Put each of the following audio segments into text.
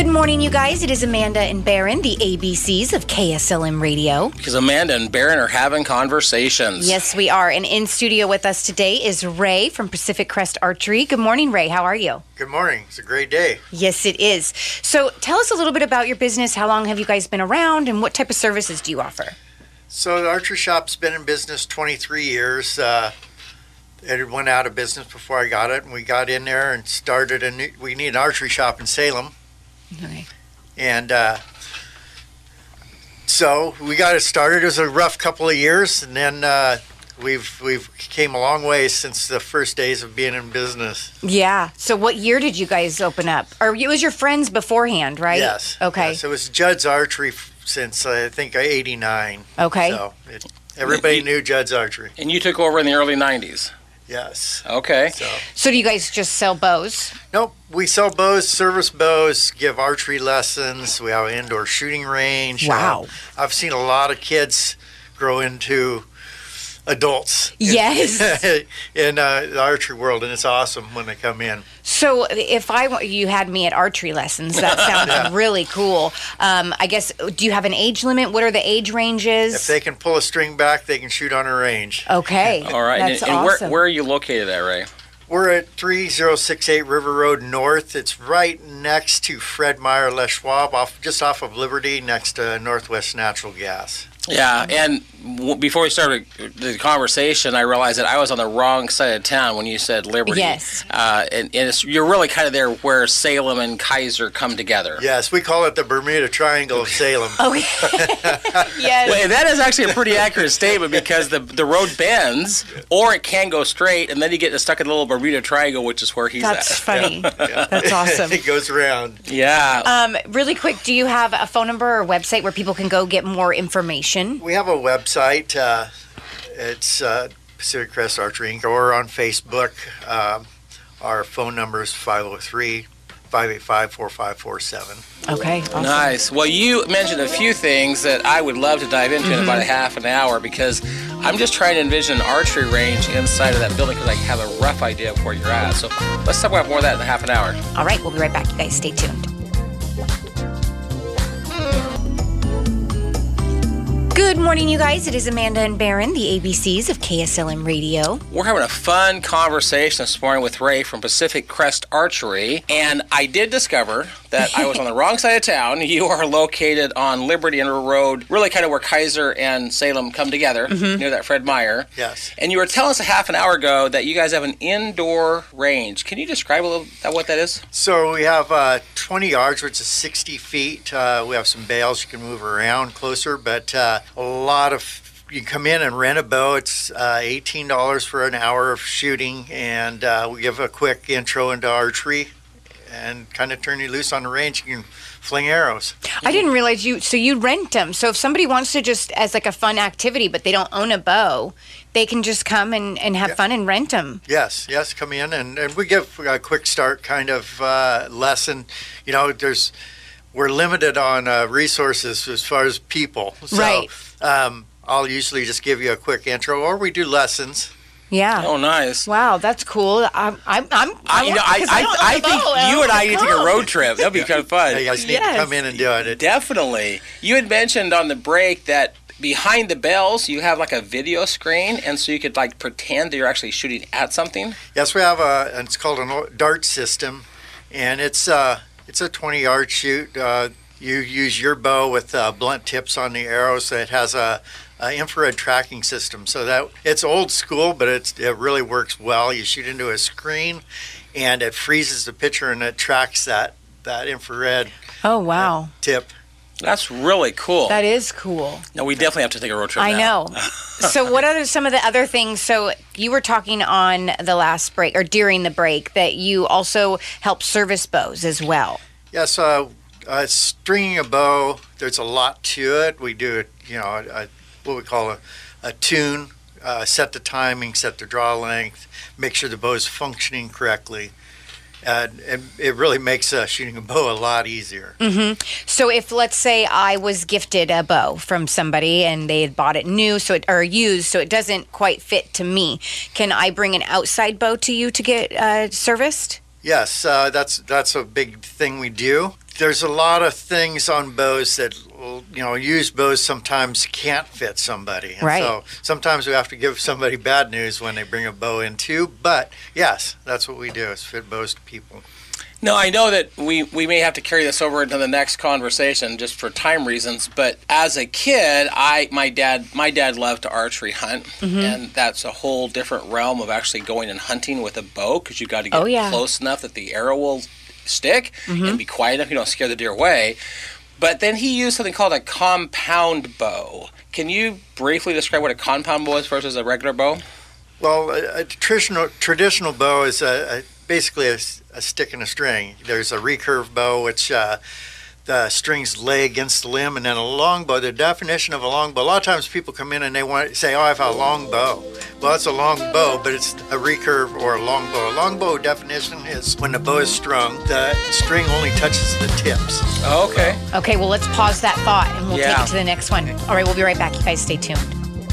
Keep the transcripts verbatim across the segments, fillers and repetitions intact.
morning, you guys. It is Amanda and Barron, the A B Cs of K S L M Radio. Because Amanda and Barron are having conversations. Yes, we are. And in studio with us today is Ray from Pacific Crest Archery. Good morning, Ray. How are you? Good morning. It's a great day. Yes, it is. So tell us a little bit about your business. How long have you guys been around, and what type of services do you offer? So the archery shop's been in business twenty-three years. Uh, it went out of business before I got it, and we got in there and started a new, we need an archery shop in Salem. Okay. And uh, so we got it started. It was a rough couple of years, and then uh, we've we've came a long way since the first days of being in business. Yeah. So what year did you guys open up? Or it was your friends beforehand, right? Yes. Okay. Yes, it was Judd's Archery f- since uh, I think eighty-nine. Okay. So it, everybody knew Judd's Archery. And you took over in the early nineties. Yes. Okay. So. So do you guys just sell bows? Nope. We sell bows, service bows, give archery lessons. We have an indoor shooting range. Wow. Um, I've seen a lot of kids grow into adults. Yes. In, in uh, the archery world, and it's awesome when they come in. So if I wa- you had me at archery lessons, that sounds Yeah. really cool. Um, I guess, do you have an age limit? What are the age ranges? If they can pull a string back, they can shoot on a range. Okay. All right. That's and and awesome. where, where are you located at, Ray? We're at three oh six eight River Road North. It's right next to Fred Meyer Les Schwab, off, just off of Liberty, next to Northwest Natural Gas. Yeah, and w- before we started the conversation, I realized that I was on the wrong side of town when you said Liberty. Yes. Uh, and and it's, you're really kind of there where Salem and Kaiser come together. Yes, we call it the Bermuda Triangle of Salem. Okay. Yes. Well, that is actually a pretty accurate statement because the the road bends, or it can go straight, and then you get stuck in the little Bermuda Triangle, which is where he's That's at. funny. That's awesome. It goes around. Yeah. Um, really quick, do you have a phone number or website where people can go get more information? We have a website. Uh, it's uh, Pacific Crest Archery Incorporated. Or on Facebook. Um, our phone number is five oh three, five eight five, four five four seven. Okay. Awesome. Nice. Well, you mentioned a few things that I would love to dive into Mm-hmm. in about a half an hour because I'm just trying to envision an archery range inside of that building because I have a rough idea of where you're at. So let's talk about more of that in a half an hour. All right. We'll be right back, you guys. Stay tuned. Good morning, you guys. It is Amanda and Barron, the A B Cs of K S L M Radio. We're having a fun conversation this morning with Ray from Pacific Crest Archery, and I did discover that I was on the wrong side of town. You are located on Liberty and Road, really kind of where Kaiser and Salem come together, near that Fred Meyer. Yes. And you were telling us a half an hour ago that you guys have an indoor range. Can you describe a little bit what that is? So we have uh, twenty yards, which is sixty feet. Uh, we have some bales you can move around closer, but uh, a lot of, you can come in and rent a bow. It's uh, eighteen dollars for an hour of shooting, and uh, we give a quick intro into archery and kind of turn you loose on the range. You can fling arrows. I didn't realize you, so you rent them. So if somebody wants to just, as like a fun activity, but they don't own a bow, they can just come and, and have Yeah. fun and rent them. Yes, yes, come in, and, and we give a quick start kind of uh, lesson. You know, there's we're limited on uh, resources as far as people. So, Right. Um, I'll usually just give you a quick intro, or we do lessons. Yeah. Oh, nice. Wow, that's cool. I'm, I'm, I'm I, you know, I, I, I, I think you and I need to take a road trip. That'd be kind of fun. You guys need Yes. to come in and do it. It- Definitely. You had mentioned on the break that behind the bells you have like a video screen, and so you could like pretend that you're actually shooting at something. Yes, we have a. It's called a dart system, and it's uh, it's a twenty yard shoot. Uh, you use your bow with uh, blunt tips on the arrows. So it has a, a infrared tracking system. So that it's old school, but it's it really works well. You shoot into a screen, and it freezes the picture, and it tracks that that infrared Oh, wow. tip. That's really cool. That is cool. No, we definitely have to take a road trip I now. know. So what are some of the other things? So you were talking on the last break or during the break that you also help service bows as well. Yes, uh, uh, stringing a bow, there's a lot to it. We do it, you know, a, a, what we call a, a tune, uh, set the timing, set the draw length, make sure the bow is functioning correctly. Uh, and it really makes uh, shooting a bow a lot easier. Mm-hmm. So if, let's say, I was gifted a bow from somebody and they had bought it new so it, or used, so it doesn't quite fit to me, can I bring an outside bow to you to get uh, serviced? Yes, uh, that's that's a big thing we do. there's a lot of things on bows that, you know, used bows sometimes can't fit somebody. And right. So sometimes we have to give somebody bad news when they bring a bow in too. But yes, that's what we do, is fit bows to people. No, I know that we, we may have to carry this over into the next conversation just for time reasons, but as a kid, I my dad my dad loved to archery hunt, mm-hmm. and that's a whole different realm of actually going and hunting with a bow, because you've got to get oh, yeah. close enough that the arrow will stick mm-hmm. and be quiet enough you don't scare the deer away. But then he used something called a compound bow. Can you briefly describe what a compound bow is versus a regular bow? Well, a, a traditional traditional bow is a, a basically a, a stick and a string. There's a recurve bow, which uh, the strings lay against the limb, and then a long bow. The definition of a long bow, a lot of times people come in and they want to say, oh, I have a long bow. Well, it's a long bow, but it's a recurve or a long bow. A long bow definition is when the bow is strung, the string only touches the tips. Oh, okay. Okay, well, let's pause that thought, and we'll Yeah. take it to the next one. All right, we'll be right back. You guys stay tuned.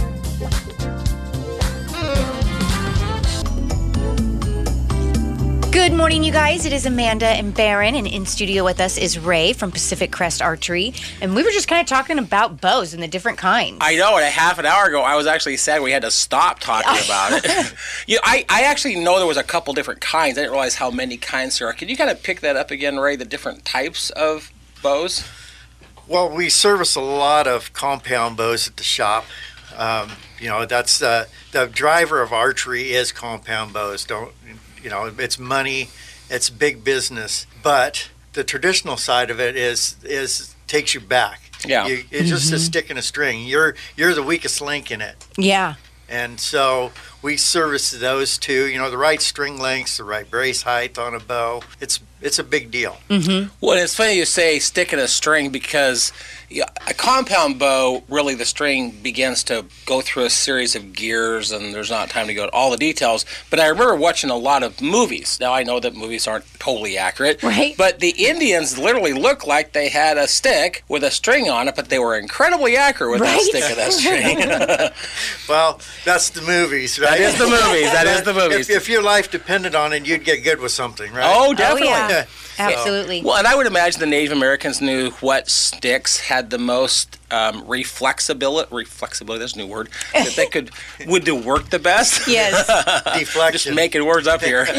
Good morning, you guys. It is Amanda and Barron, and in studio with us is Ray from Pacific Crest Archery. And we were just kind of talking about bows and the different kinds. I know, and a half an hour ago, I was actually sad we had to stop talking about it. you know, I, I actually know there was a couple different kinds. I didn't realize how many kinds there are. Can you kind of pick that up again, Ray, the different types of bows? Well, we service a lot of compound bows at the shop. Um, you know, that's uh, the driver of archery is compound bows. Don't You know, it's money, it's big business, but the traditional side of it is is takes you back. Yeah, you, it's just mm-hmm. a stick and a string. You're you're the weakest link in it. Yeah. And so we service those two. You know, the right string lengths, the right brace height on a bow. It's it's a big deal. Mm-hmm. Well, it's funny you say stick and a string, because yeah, a compound bow, really the string begins to go through a series of gears, and there's not time to go to all the details. But I remember watching a lot of movies. Now, I know that movies aren't totally accurate. Right. But the Indians literally looked like they had a stick with a string on it, but they were incredibly accurate with Right. that stick and that string. Well, that's the movies, right? That is the movies. That is the movies. If, if your life depended on it, you'd get good with something, right? Oh, definitely. Oh, yeah. Yeah. Absolutely. Well, and I would imagine the Native Americans knew what sticks had the most um, reflexibility. Reflexibility, that's a new word. That they could would do work the best. Yes. Deflection. Just making words up here.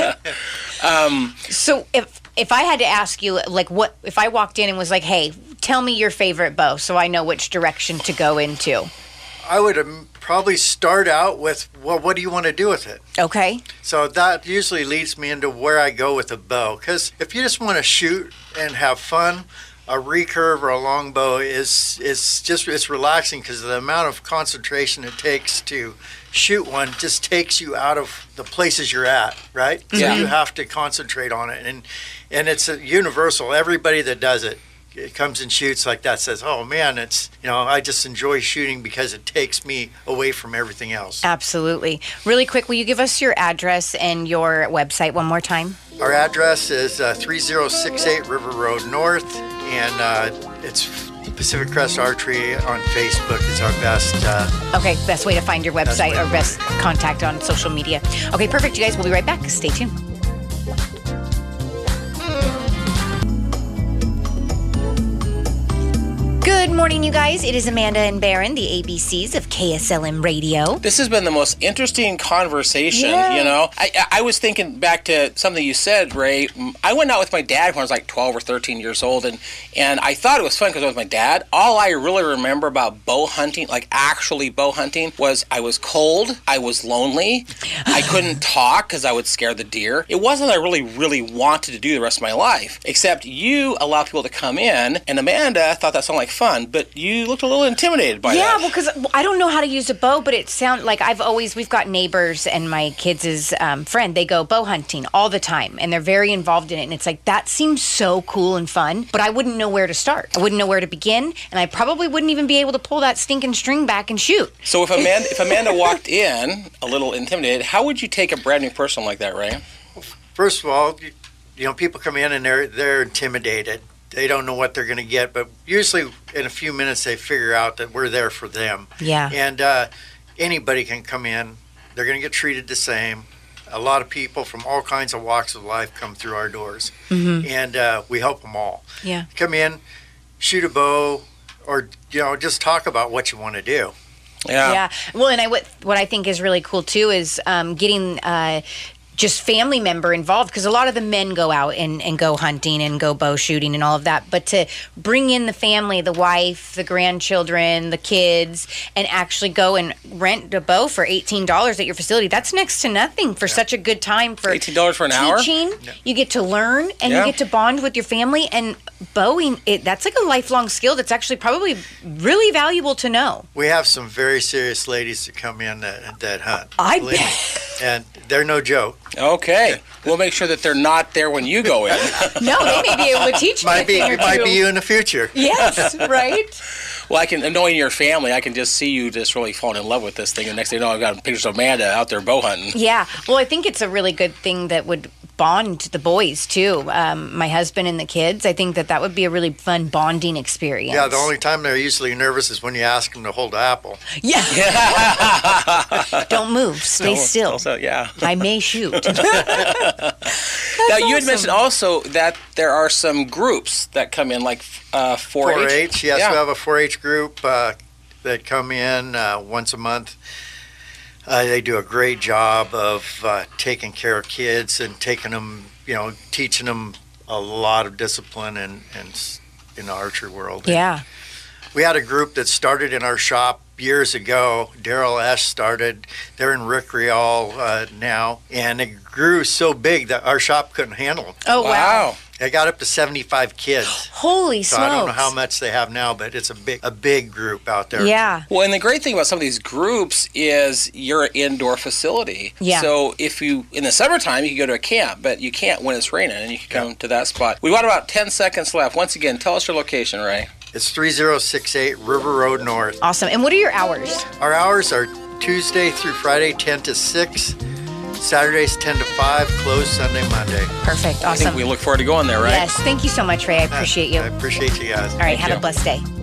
um, So if if I had to ask you, like, what if I walked in and was like, hey, tell me your favorite bow so I know which direction to go into? I would um, probably start out with, well, what do you want to do with it? Okay. So that usually leads me into where I go with a bow. Because if you just want to shoot and have fun, a recurve or a long bow is is just it's relaxing, because the amount of concentration it takes to shoot one just takes you out of the places you're at, right? Yeah. So you have to concentrate on it, and and it's a universal. Everybody that does it, it comes and shoots like that says, oh man, it's, you know, I just enjoy shooting because it takes me away from everything else. Absolutely. Really quick, will you give us your address and your website one more time? Our address is uh, three oh six eight River Road North, and uh, it's Pacific Crest Archery on Facebook is our best. Uh, Okay, best way to find your website way. or best contact on social media. Okay, perfect, you guys. We'll be right back. Stay tuned. Good morning, you guys. It is Amanda and Barron, the A B Cs of K S L M Radio. This has been the most interesting conversation, Yeah. you know. I, I was thinking back to something you said, Ray. I went out with my dad when I was like twelve or thirteen years old, and, and I thought it was fun because I was with my dad. All I really remember about bow hunting, like actually bow hunting, was I was cold, I was lonely, I couldn't talk because I would scare the deer. It wasn't that I really, really wanted to do the rest of my life, except you allow people to come in, and Amanda thought that sounded like fun, but you looked a little intimidated by Yeah, that. well, because I don't know how to use a bow, but it sounds like I've always, we've got neighbors and my kids' um, friend, they go bow hunting all the time, and they're very involved in it, and it's like, that seems so cool and fun, but I wouldn't know where to start. I wouldn't know where to begin, and I probably wouldn't even be able to pull that stinking string back and shoot. So if Amanda, if Amanda walked in a little intimidated, how would you take a brand new person like that, Ray? First of all, you, you know, people come in and they're they're intimidated. They don't know what they're going to get, but usually in a few minutes they figure out that we're there for them. Yeah. And uh, anybody can come in. They're going to get treated the same. a lot of people from all kinds of walks of life come through our doors, Mm-hmm. and uh, we help them all. Yeah. Come in, shoot a bow, or you know, just talk about what you want to do. Yeah. Yeah. Well, and I what what I think is really cool too is um, getting uh, just family member involved, because a lot of the men go out and, and go hunting and go bow shooting and all of that, but to bring in the family, the wife, the grandchildren, the kids, and actually go and rent a bow for eighteen dollars at your facility, that's next to nothing for such a good time for eighteen dollars for an hour? teaching. You get to learn and Yeah. you get to bond with your family, and bowing, it, that's like a lifelong skill that's actually probably really valuable to know. We have some very serious ladies that come in that, that hunt. I believe bet. me. And they're no joke. Okay. We'll make sure that they're not there when you go in. No, they may be able to teach me a Might be, thing or it might two. be you in the future. Yes, right? Well, I can, knowing your family, I can just see you just really falling in love with this thing. And next thing you know, I've got pictures of Amanda out there bow hunting. Yeah. Well, I think it's a really good thing that would bond the boys, too. Um, my husband and the kids. I think that that would be a really fun bonding experience. Yeah, the only time they're usually nervous is when you ask them to hold an apple. Yeah. Don't move. Stay still. Also, yeah. I may shoot. Now, you had mentioned also that there are some groups that come in, like uh, four H. four H, yes, Yeah. we have a four H group uh, that come in uh, once a month. Uh, they do a great job of uh, taking care of kids and taking them, you know, teaching them a lot of discipline in, in, in the archery world. Yeah. We had a group that started in our shop years ago. Daryl Esch started. They're in Rick Rial uh, now, and it grew so big that our shop couldn't handle them. Oh, wow. Wow. They got up to seventy-five kids. Holy So smokes. I don't know how much they have now, but it's a big, a big group out there. Yeah. Well, and the great thing about some of these groups is you're an indoor facility. Yeah. So if you, in the summertime, you can go to a camp, but you can't when it's raining, and you can come to that spot. We've got about ten seconds left. Once again, tell us your location, Ray. It's three zero six eight River Road North. Awesome. And what are your hours? Our hours are Tuesday through Friday, ten to six. Saturdays, ten to five. Closed Sunday, Monday. Perfect. I think Awesome. we look forward to going there, right? Yes. Thank you so much, Ray. I appreciate you. I appreciate you guys. All right. Thank Have you. a blessed day.